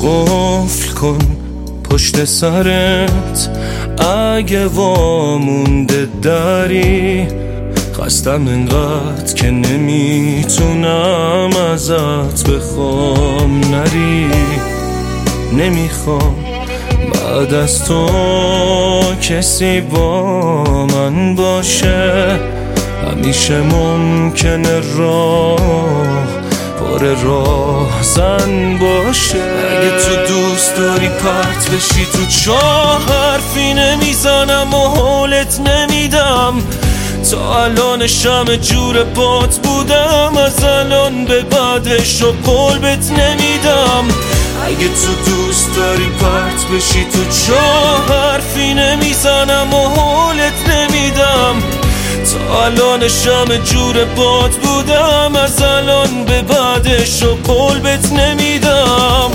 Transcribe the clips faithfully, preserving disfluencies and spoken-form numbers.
قفل کن پشت سرت، اگه وامونده داری خستم انقدر که نمیتونم ازت بخوام نری. نمیخوام بعد از تو کسی با من باشه، همیشه ممکنه راه پر راه زن باشه. اگه تو دوست داری پرت بشی تو چاه، حرفی نمیزنم و حالت نمیدم. تا الان شمع جور بات بودم، از الان به بعدش و قول بهت نمیدم. اگه تو دوست داری پرت بشی تو چاه، حرفی نمیزنم و حالت نمیدم. تا الان شمع جور بات بودم، از الان به بعدش و قول بهت نمیدم.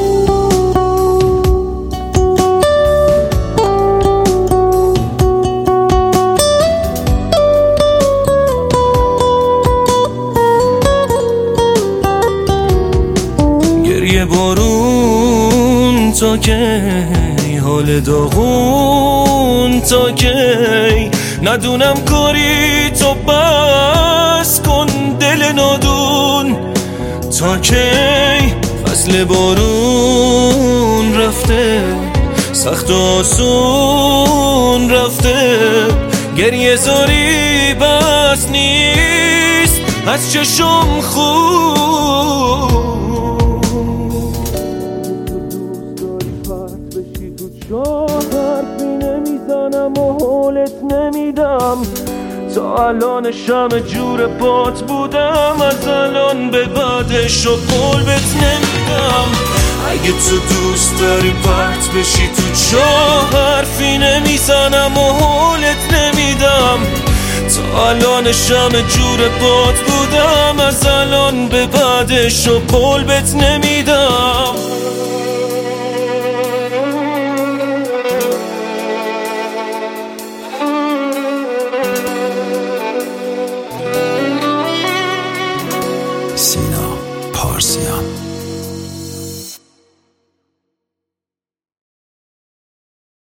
گریه بارون تا کی، حال داغون تا کی، ندونم کاری تو بس کن دل نادون تا کی. فصل بارون رفته، سخت و آسون رفته، گریه زاری بس نیست از چشم خون. حرفی نمیزنم و حالت نمیدم. تا الان شمع جور بات بودم، از الان به بعدش و قول بهت نمیدم. اگه تو دوست داری پرت بشی تو چاه، حرفی نمیزنم و حالت نمیدم. تا الان شمع جور بات بودم، از الان به بعدش و قول بهت نمیدم.